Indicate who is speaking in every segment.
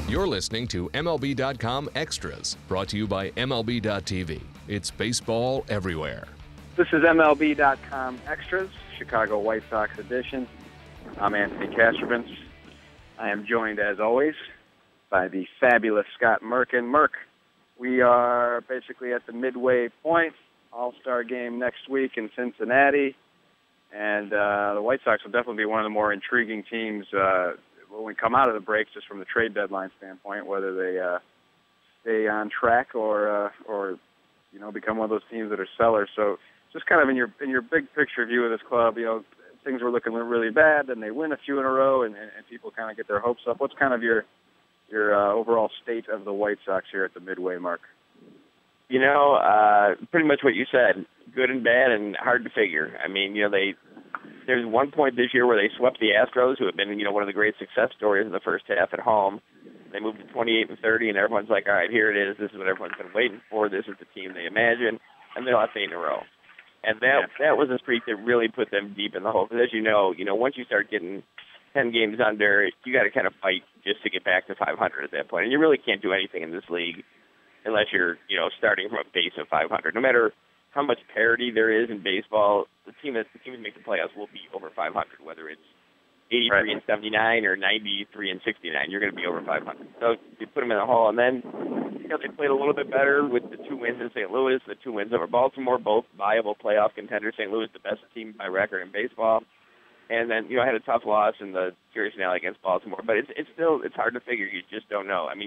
Speaker 1: You're listening to MLB.com Extras, brought to you by MLB.tv. It's baseball everywhere.
Speaker 2: This is MLB.com Extras, Chicago White Sox edition. I'm Anthony Kastrovitz. I am joined, as always, by the fabulous Scott Merkin. Merk, we are basically at the midway point. All-Star game next week in Cincinnati. And the White Sox will definitely be one of the more intriguing teams when we come out of the break, just from the trade deadline standpoint, whether they stay on track or become one of those teams that are sellers. So just kind of in your big picture view of this club, things were looking really bad, and they win a few in a row, and people kind of get their hopes up. What's kind of your overall state of the White Sox here at the midway mark?
Speaker 3: Pretty much what you said, good and bad and hard to figure. I mean, there's one point this year where they swept the Astros, who have been, one of the great success stories in the first half at home. They moved to 28-30, and everyone's like, all right, here it is. This is what everyone's been waiting for. This is the team they imagine. And they lost 8 in a row. And that was a streak that really put them deep in the hole. Because as you know, once you start getting 10 games under, you got to kind of fight just to get back to 500 at that point. And you really can't do anything in this league unless you're, starting from a base of 500. No matter how much parity there is in baseball, the team that make the playoffs will be over 500, whether it's 83 and 79 or 93 and 69. You're going to be over 500. So you put them in the hole, and then they played a little bit better with the 2 wins in St. Louis, the 2 wins over Baltimore, both viable playoff contenders. St. Louis, the best team by record in baseball. And then, had a tough loss in the series finale against Baltimore. But it's hard to figure. You just don't know. I mean,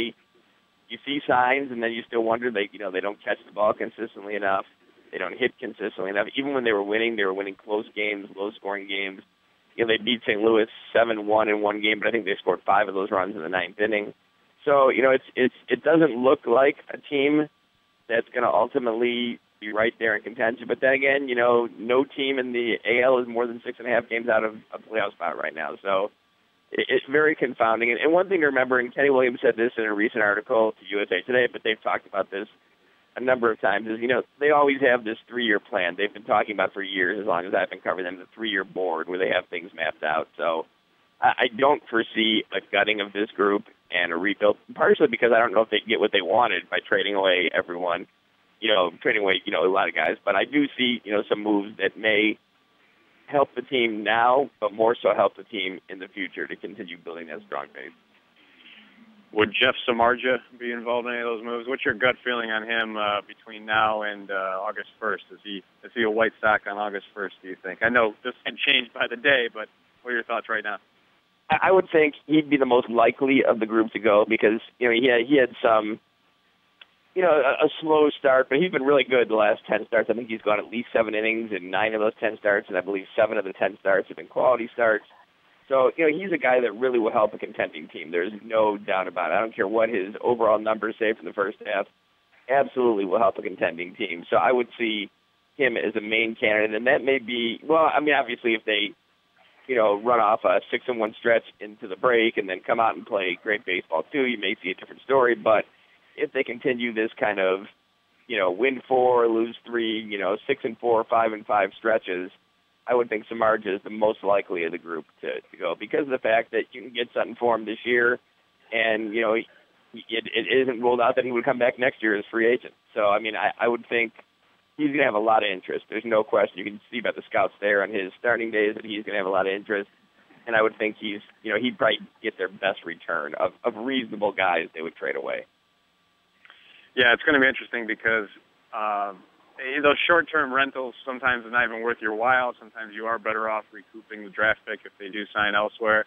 Speaker 3: you see signs, and then you still wonder, they don't catch the ball consistently enough. They don't hit consistently enough. Even when they were winning close games, low-scoring games. They beat St. Louis 7-1 in one game, but I think they scored 5 of those runs in the 9th inning. So, it doesn't look like a team that's going to ultimately be right there in contention. But then again, no team in the AL is more than 6.5 games out of a playoff spot right now. So it's very confounding. And one thing to remember, and Kenny Williams said this in a recent article to USA Today, but they've talked about this a number of times, is, they always have this 3-year plan. They've been talking about for years, as long as I've been covering them, the 3-year board where they have things mapped out. So I don't foresee a gutting of this group and a rebuild, partially because I don't know if they get what they wanted by trading away everyone, trading away, a lot of guys. But I do see, some moves that may help the team now, but more so help the team in the future to continue building that strong base.
Speaker 2: Would Jeff Samardzija be involved in any of those moves? What's your gut feeling on him between now and August 1st? Is he a White Sox on August 1st, do you think? I know this can change by the day, but what are your thoughts right now?
Speaker 3: I would think he'd be the most likely of the group to go because, he had some, a slow start, but he's been really good the last 10 starts. I think he's gone at least 7 innings in 9 of those 10 starts, and I believe 7 of the 10 starts have been quality starts. So, he's a guy that really will help a contending team. There's no doubt about it. I don't care what his overall numbers say for the first half. Absolutely will help a contending team. So I would see him as a main candidate, and that may be, obviously if they, run off a 6-1 stretch into the break and then come out and play great baseball too, you may see a different story. But if they continue this kind of, win 4, lose 3, 6-4, 5-5 stretches, I would think Samardzija is the most likely of the group to go because of the fact that you can get something for him this year, and, it isn't ruled out that he would come back next year as a free agent. So, I would think he's going to have a lot of interest. There's no question. You can see about the scouts there on his starting days that he's going to have a lot of interest, and I would think he'd probably get their best return of reasonable guys they would trade away.
Speaker 2: Yeah, it's going to be interesting because those short-term rentals sometimes are not even worth your while. Sometimes you are better off recouping the draft pick if they do sign elsewhere.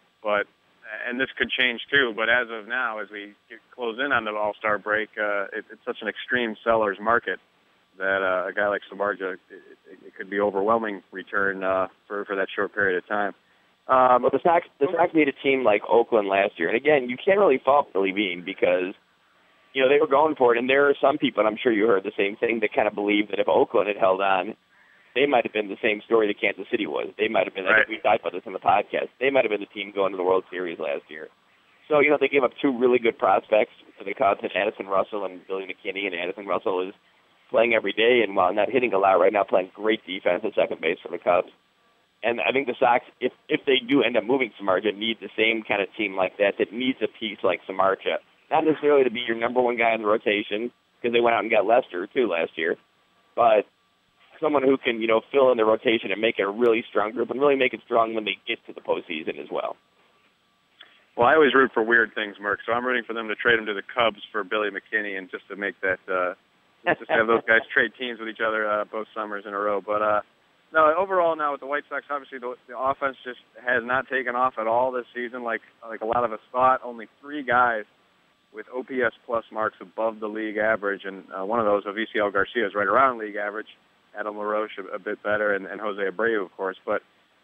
Speaker 2: And this could change too, but as of now, as we close in on the All-Star break, it's such an extreme seller's market that a guy like Samardzija, it could be overwhelming return for that short period of time.
Speaker 3: Well, the Sox need a team like Oakland last year. And again, you can't really fault Billy Beane because they were going for it, and there are some people, and I'm sure you heard the same thing, that kind of believe that if Oakland had held on, they might have been the same story that Kansas City was. They might have been, I think we talked about this on the podcast, they might have been the team going to the World Series last year. So, they gave up 2 really good prospects for the Cubs, Addison Russell and Billy McKinney, and Addison Russell is playing every day, and while not hitting a lot right now, playing great defense at second base for the Cubs. And I think the Sox, if they do end up moving Samardzija, need the same kind of team like that needs a piece like Samardzija. Not necessarily to be your number one guy in the rotation, because they went out and got Lester, too, last year. But someone who can, fill in the rotation and make it a really strong group and really make it strong when they get to the postseason as well.
Speaker 2: Well, I always root for weird things, Merck, so I'm rooting for them to trade him to the Cubs for Billy McKinney and just to make that, just have those guys trade teams with each other both summers in a row. But, no, overall now with the White Sox, obviously the offense just has not taken off at all this season like a lot of us thought. Only 3 guys with OPS plus marks above the league average, and one of those, Avisail Garcia, is right around league average. Adam LaRoche a bit better, and Jose Abreu, of course. But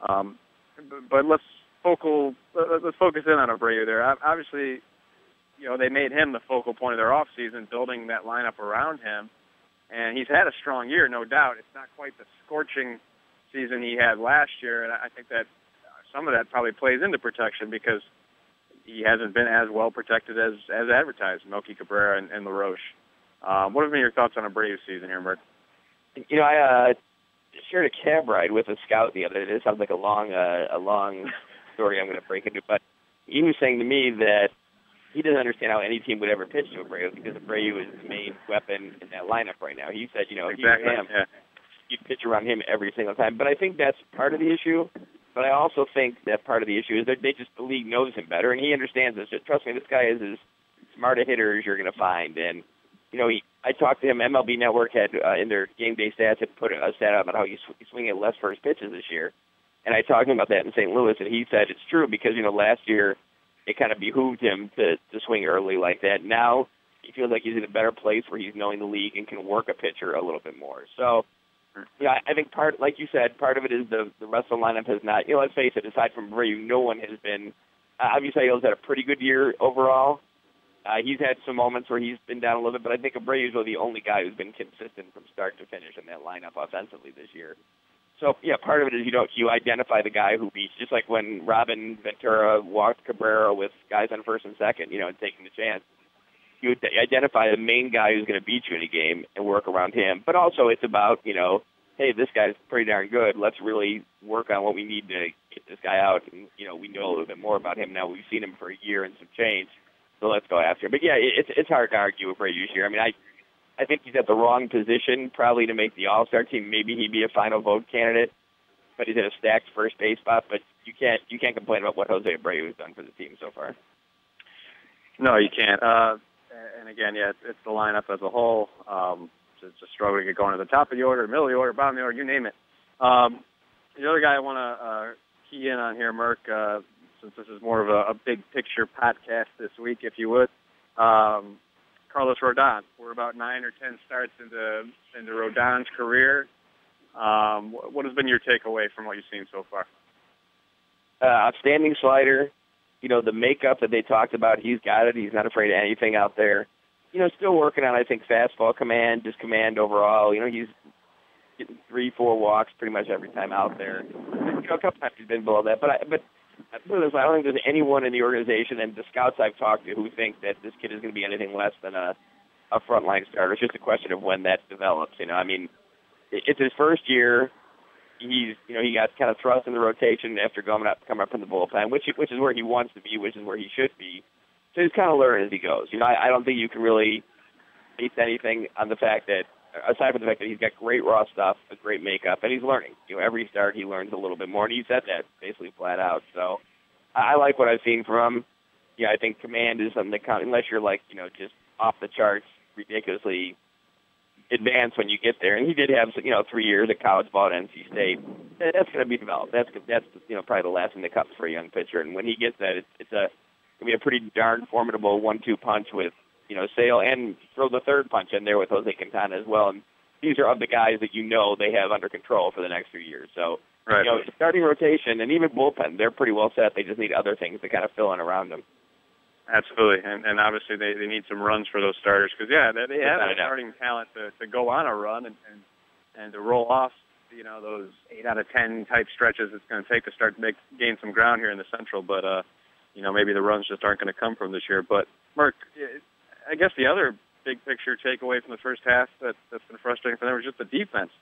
Speaker 2: let's focus in on Abreu there. Obviously, they made him the focal point of their offseason, building that lineup around him. And he's had a strong year, no doubt. It's not quite the scorching season he had last year, and I think that some of that probably plays into protection because he hasn't been as well protected as advertised, Melky Cabrera and LaRoche. What have been your thoughts on Abreu's season here, Mert?
Speaker 3: I shared a cab ride with a scout the other day. It sounds like a long story I'm going to break into, but he was saying to me that he doesn't understand how any team would ever pitch to Abreu because Abreu is the main weapon in that lineup right now. He said,
Speaker 2: exactly.
Speaker 3: You'd pitch around him every single time. But I think that's part of the issue. But I also think that part of the issue is that the league knows him better, and he understands this. Trust me, this guy is as smart a hitter as you're going to find. And, I talked to him. MLB Network had, in their game day stats, had put a stat out about how he's swinging at less first pitches this year. And I talked to him about that in St. Louis, and he said it's true because, last year it kind of behooved him to swing early like that. Now he feels like he's in a better place where he's knowing the league and can work a pitcher a little bit more. So, I think like you said, part of it is the rest of the lineup has not, let's face it, aside from Abreu, no one has been, obviously he's had a pretty good year overall. He's had some moments where he's been down a little bit, but I think Abreu is really the only guy who's been consistent from start to finish in that lineup offensively this year. So, part of it is, you identify the guy who beats, just like when Robin Ventura walked Cabrera with guys on first and second, and taking the chance. You identify the main guy who's going to beat you in a game and work around him. But also it's about, hey, this guy's pretty darn good. Let's really work on what we need to get this guy out. And, we know a little bit more about him now. We've seen him for a year and some change. So let's go after him. But, it's hard to argue with Abreu this year. I think he's at the wrong position probably to make the All-Star team. Maybe he'd be a final vote candidate, but he's in a stacked first base spot. But you can't complain about what Jose Abreu has done for the team so far.
Speaker 2: No, you can't. And again, it's the lineup as a whole. It's a struggle to get going at the top of the order, middle of the order, bottom of the order, you name it. The other guy I want to key in on here, Merck, since this is more of a big picture podcast this week, if you would. Carlos Rodon. We're about 9 or 10 starts into Rodon's career. What has been your takeaway from what you've seen so far?
Speaker 3: Outstanding slider. The makeup that they talked about, he's got it. He's not afraid of anything out there. Still working on, I think, fastball command, just command overall. He's getting 3-4 walks pretty much every time out there. A couple times he's been below that. But I don't think there's anyone in the organization and the scouts I've talked to who think that this kid is going to be anything less than a frontline starter. It's just a question of when that develops. It's his first year. He got kind of thrust in the rotation after coming up from the bullpen, which is where he wants to be, which is where he should be. So he's kind of learning as he goes. I don't think you can really base anything on the fact that, aside from the fact that he's got great raw stuff, a great makeup, and he's learning. Every start he learns a little bit more, and he said that basically flat out. So I like what I've seen from him. I think command is something that unless you're just off the charts, ridiculously advance when you get there. And he did have 3 years at college ball at NC State. That's going to be developed. That's probably the last thing that comes for a young pitcher. And when he gets that, it's going to be a pretty darn formidable 1-2 punch with Sale, and throw the third punch in there with Jose Quintana as well. And these are of the guys that they have under control for the next few years. So
Speaker 2: right.
Speaker 3: Starting rotation and even bullpen, they're pretty well set. They just need other things to kind of fill in around them.
Speaker 2: Absolutely, and obviously they need some runs for those starters because they have the starting talent to go on a run and to roll off those 8 out of 10 type stretches it's going to take to start to gain some ground here in the Central. But maybe the runs just aren't going to come from this year. But Mark, I guess the other big picture takeaway from the first half that's been frustrating for them was just the defense.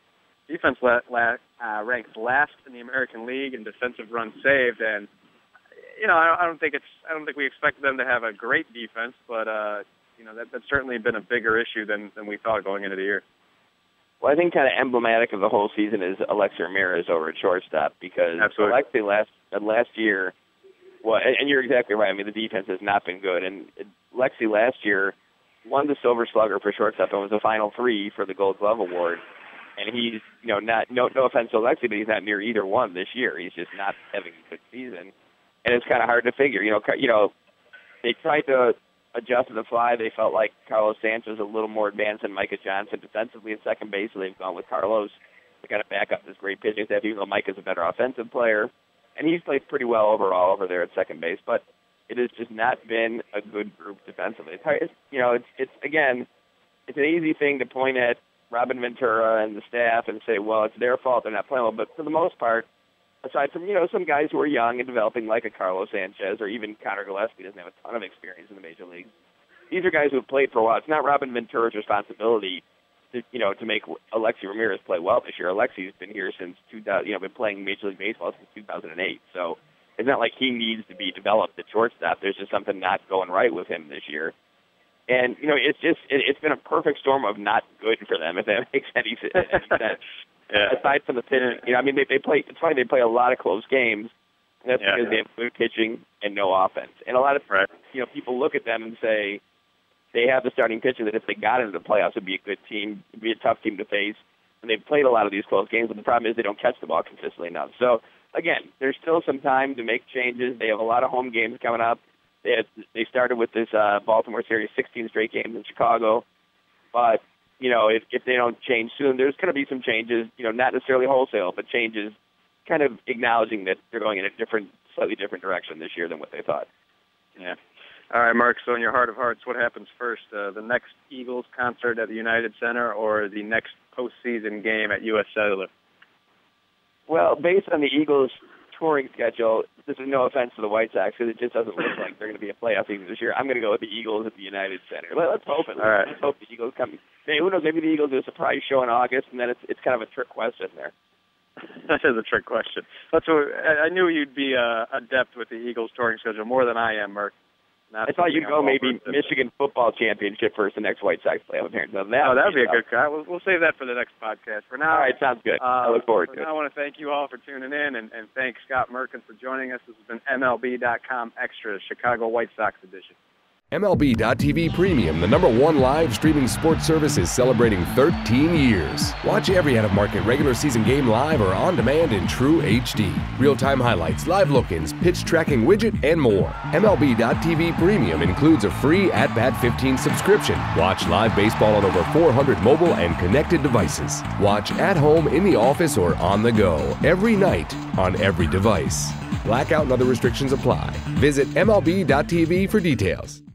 Speaker 2: defense ranks last in the American League in defensive runs saved, and I don't think we expected them to have a great defense, but that's certainly been a bigger issue than we thought going into the year.
Speaker 3: Well, I think kind of emblematic of the whole season is Alexi Ramirez over at shortstop, because
Speaker 2: Absolutely.
Speaker 3: Alexi last year, well, and you're exactly right. I mean, the defense has not been good, and Alexi last year won the Silver Slugger for shortstop and was the final 3 for the Gold Glove Award. And he's, no offense to Alexi, but he's not near either one this year. He's just not having a good season, and it's kind of hard to figure. They tried to adjust to the fly. They felt like Carlos Sanchez was a little more advanced than Micah Johnson defensively at second base, so they've gone with Carlos to kind of back up this great pitching staff, even though Micah's a better offensive player. And he's played pretty well overall over there at second base, but it has just not been a good group defensively. It's an easy thing to point at Robin Ventura and the staff and say, well, it's their fault they're not playing well. But for the most part, aside from, some guys who are young and developing like a Carlos Sanchez or even Connor Gillespie doesn't have a ton of experience in the major leagues, these are guys who have played for a while. It's not Robin Ventura's responsibility to make Alexi Ramirez play well this year. Alexi's been here since 2000, been playing Major League Baseball since 2008. So it's not like he needs to be developed at shortstop. There's just something not going right with him this year. And, it's been a perfect storm of not good for them, if that makes any sense. Yeah. Aside from the pitching, they play. It's funny, they play a lot of close games. And that's because they have good pitching and no offense. And a lot of people look at them and say they have the starting pitching that if they got into the playoffs would be a good team, it'd be a tough team to face. And they've played a lot of these close games, but the problem is they don't catch the ball consistently enough. So again, there's still some time to make changes. They have a lot of home games coming up. They started with this Baltimore series, 16 straight games in Chicago, but. If they don't change soon, there's going to be some changes, not necessarily wholesale, but changes kind of acknowledging that they're going in a slightly different direction this year than what they thought.
Speaker 2: Yeah. All right, Mark, so in your heart of hearts, what happens first, the next Eagles concert at the United Center or the next postseason game at U.S. Cellular?
Speaker 3: Well, based on the Eagles' touring schedule, this is no offense to the White Sox, because it just doesn't look like they're going to be a playoff team this year. I'm going to go with the Eagles at the United Center. Let's hope it.
Speaker 2: All right.
Speaker 3: Let's hope the Eagles come. Hey, who knows? Maybe the Eagles do a surprise show in August, and then it's kind of a trick question there.
Speaker 2: That is a trick question. I knew you'd be adept with the Eagles touring schedule more than I am, Mark.
Speaker 3: I thought you'd go maybe Michigan football championship first, the next White Sox playoff appearance. That would be
Speaker 2: a good cut. We'll save that for the next podcast. For now,
Speaker 3: all right, sounds good. I look forward to it.
Speaker 2: I want to thank you all for tuning in, and thank Scott Merkin for joining us. This has been MLB.com Extras, Chicago White Sox edition.
Speaker 1: MLB.TV Premium, the #1 live streaming sports service, is celebrating 13 years. Watch every out-of-market regular season game live or on demand in true HD. Real-time highlights, live look-ins, pitch tracking widget, and more. MLB.TV Premium includes a free At-Bat 15 subscription. Watch live baseball on over 400 mobile and connected devices. Watch at home, in the office, or on the go, every night, on every device. Blackout and other restrictions apply. Visit MLB.TV for details.